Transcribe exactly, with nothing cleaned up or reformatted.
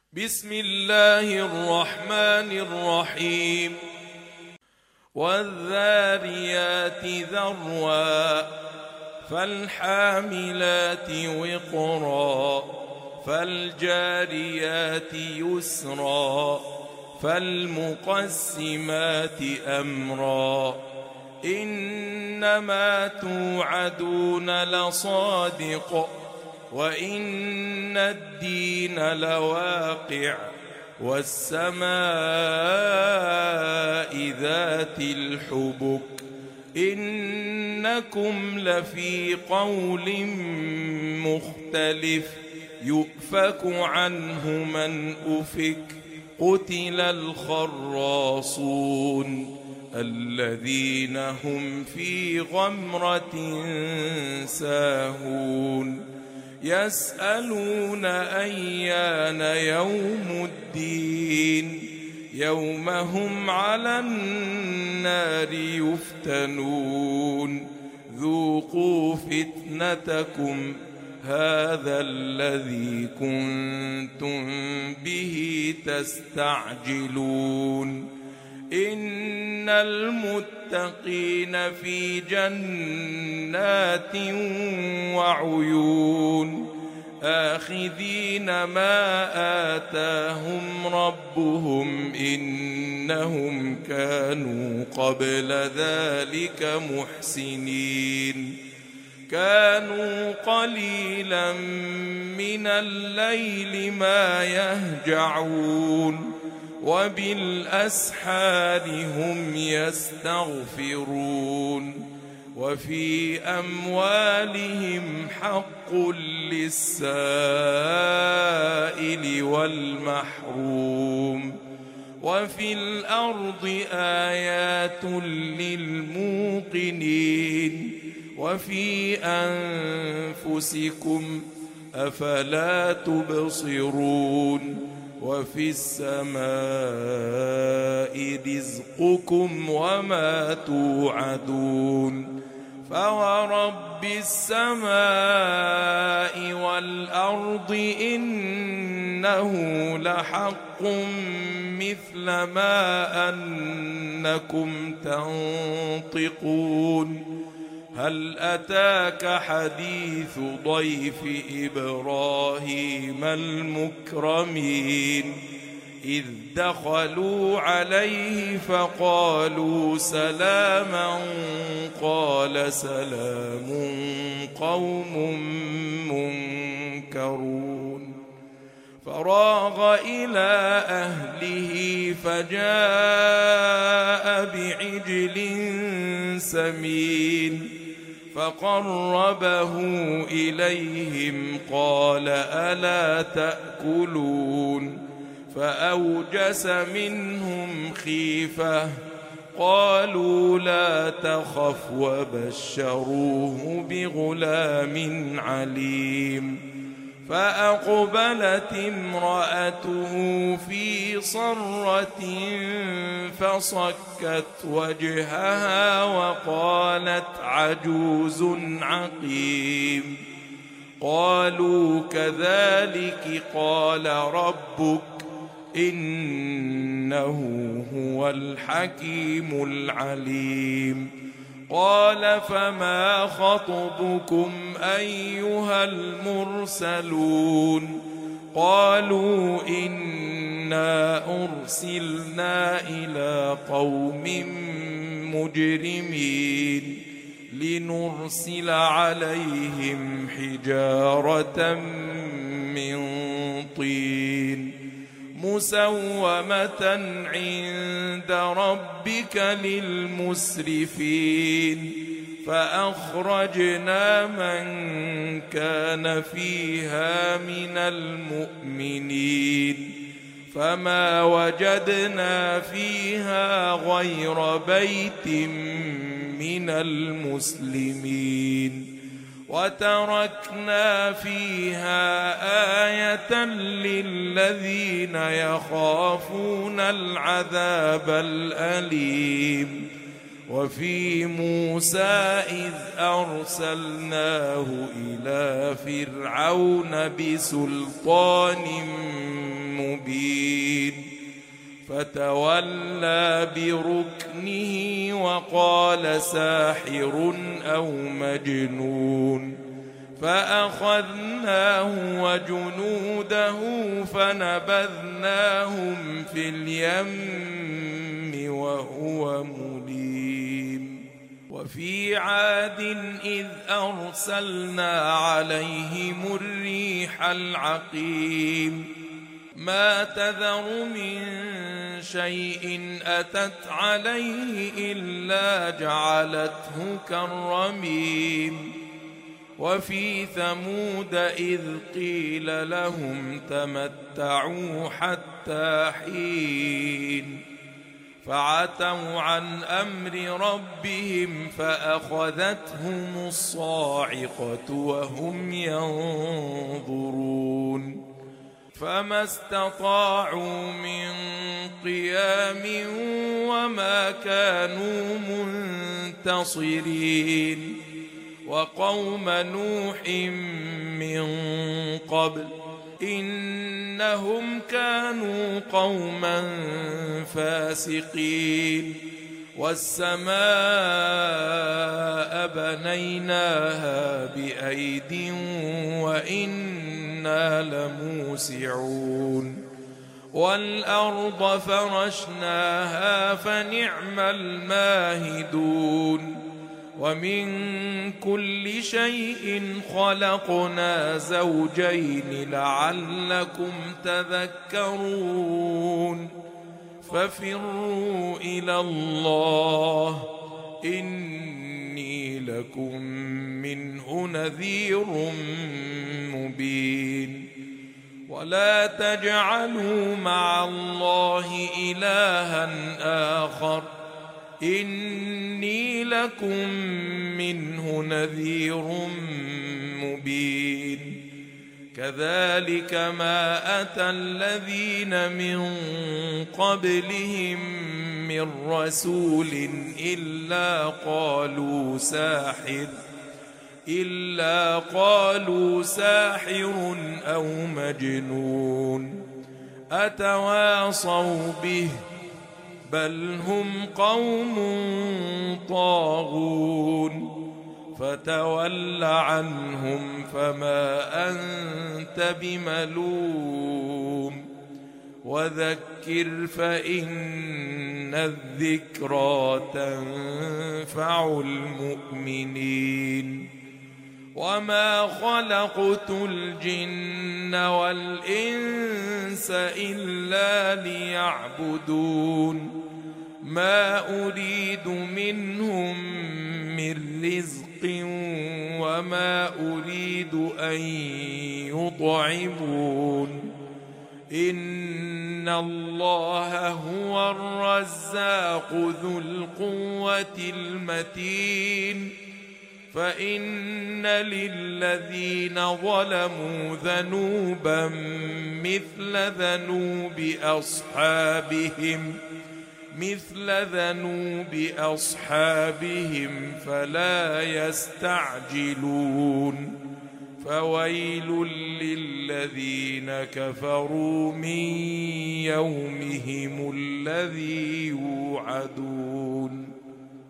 بسم الله الرحمن الرحيم والذاريات ذروا فالحاملات وقرا فالجاريات يسرا فالمقسمات أمرا إنما توعدون لصادق وإن الدين لواقع والسماء ذات الحبك إنكم لفي قول مختلف يؤفك عنه من أفك قتل الخراصون الذين هم في غمرة ساهون يسألون أيان يوم الدين يوم هم على النار يفتنون ذوقوا فتنتكم هذا الذي كنتم به تستعجلون إن المتقين في جنات وعيون آخذين ما آتاهم ربهم إنهم كانوا قبل ذلك محسنين كانوا قليلا من الليل ما يهجعون وبالأسحار هم يستغفرون وفي أموالهم حق للسائل والمحروم وفي الأرض آيات للموقنين وفي أنفسكم أفلا تبصرون وفي السماء رزقكم وما توعدون فورب السماء والأرض إنه لحق مثل ما أنكم تنطقون هل أتاك حديث ضيف إبراهيم المكرمين إذ دخلوا عليه فقالوا سلاما قال سلام قوم منكرون فراغ إلى أهله فجاء بعجل سمين فقربه إليهم قال ألا تأكلون فأوجس منهم خيفة قالوا لا تخف وبشروه بغلام عليم فأقبلت امرأته في صرة فصكت وجهها وقالت عجوز عقيم قالوا كذلك قال ربك إنه هو الحكيم العليم قال فما خطبكم أيها المرسلون قالوا إنا أرسلنا إلى قوم مجرمين لنرسل عليهم حجارة من طين مسومة عند ربك للمسرفين فأخرجنا من كان فيها من المؤمنين فما وجدنا فيها غير بيت من المسلمين وتركنا فيها آية للذين يخافون العذاب الأليم وفي موسى إذ أرسلناه إلى فرعون بسلطان مبين فتولى بركنه وقال ساحر أو مجنون فأخذناه وجنوده فنبذناهم في اليم وهو مليم وفي عاد إذ أرسلنا عليهم الريح العقيم ما تذر من شيء أتت عليه إلا جعلته كالرميم وفي ثمود إذ قيل لهم تمتعوا حتى حين فعتوا عن أمر ربهم فأخذتهم الصاعقة وهم ينظرون فما استطاعوا من قيام وما كانوا منتصرين وقوم نوح من قبل إنهم كانوا قوما فاسقين والسماء بنيناها بأيد وإنا لموسعون والأرض فرشناها فنعم الماهدون ومن كل شيء خلقنا زوجين لعلكم تذكرون ففروا إلى الله إني لكم منه نذير مبين ولا تجعلوا مع الله إلها آخر إني لكم منه نذير مبين كذلك ما أتى الذين من قبلهم من رسول إلا قالوا ساحر إلا قالوا ساحر أو مجنون أتواصوا به بل هم قوم طاغون فتول عنهم فما أنت بملوم وذكر فإن الذكرى تنفع المؤمنين وما خلقت الجن والإنس إلا ليعبدون ما أريد منهم من رزق وما أريد أن يطعمون إن الله هو الرزاق ذو القوة المتين فإن للذين ظلموا ذنوبا مثل ذنوب أصحابهم مثل ذنوب أصحابهم فلا يستعجلون فويل للذين كفروا من يومهم الذي يوعدون